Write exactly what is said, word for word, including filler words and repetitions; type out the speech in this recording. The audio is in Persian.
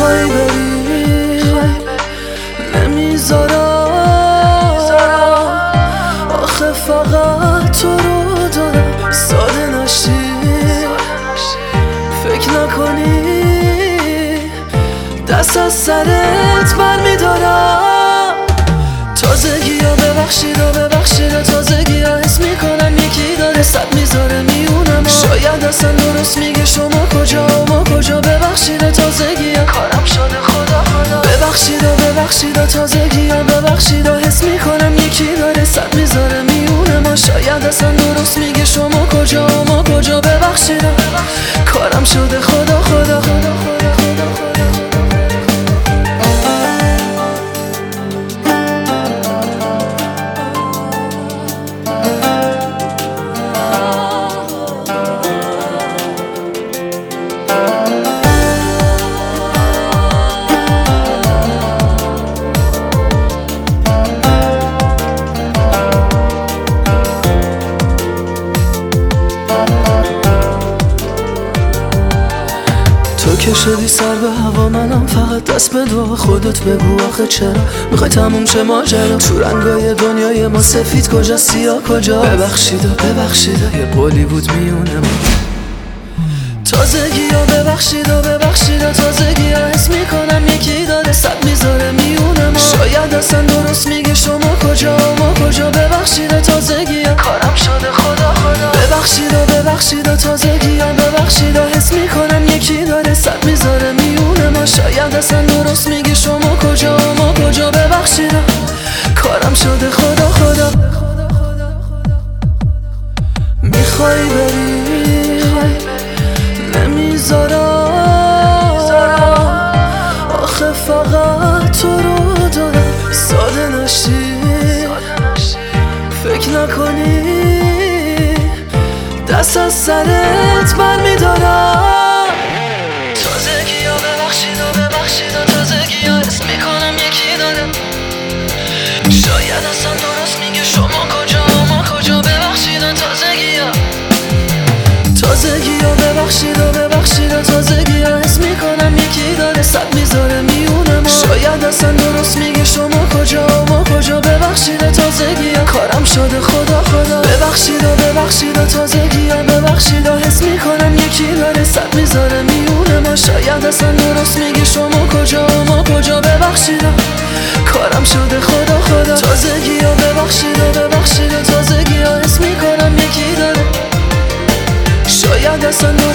میخوای بری نمیذارم، آخه فقط تو رو دارم. ساده نشی فکر نکنی دست از سرت بر میدارم. تازگی ها ببخشید و ببخشید و تازگی ها حس میکنم یکی داره صد میذاره میونم. شاید اصلا درست میگه شما کجا ما کجا. ببخشید و تازگی ها کارم شده خدا خدا. ببخشید و ببخشید و تازگی ها ببخشید و حس میکنم یکی داره صد میذاره میونم. شاید اصلا درست میگه شما کجا ما کجا. ببخشید و کارم شده خدا خدا خدا خدا خدا خدا. تو که شدی سر به هوا منم فقط دست به دعا. خودت بگو آخه چرا میخوای تموم شه ماجرا. تو رنگای دنیای ما سفید کجا سیاه کجا. ببخشید و ببخشید و یه قولی بود میونه ما. تازگی ها ببخشید و ببخشید و تازگی ها حس میکنم یکی داره صد میذاره میونه ما. شاید اصلا درست میگه شما کجا ما کجا. ببخشید و تازگی ها کارم شده خدا خدا. ببخشید و ببخشید و تازگی ها ببخشید و حس میکنم یکی داره صد میذاره میونه ما. شاید اصلا درست میگه شما کجا ما کجا. ببخشید و کارم شده خدا خدا. میخوای بری نمیذارم، آخه فقط تو رو دارم. ساده نشی فکر نکنی دست از سرت بر میدارم. تازگی ها ببخشید و ببخشید و تازگی ها حس میکنم یکی داره. شاید اصلا درست میگه شما کجا ما کجا. ببخشید و تازگی ها تازگی ها ببخشید و ببخشید و تازگی ها حس میکنم یکی داره صد میذاره میونه ما. شاید اصلا درست میگه شما کجا ما کجا. ببخشید و تازگی ها کارم شده خدا خدا. ببخشید و ببخشید و تازگی ها ببخشید و حس میکنم یکی داره صد میذاره میونه ما. شاید اصلا درست میگه شما کجا ما کجا. ببخشید و کارم شده خدا خدا. تازگی ها ببخشید و ببخشید و تازگی ها حس میکنم یکی داره. شاید اصلا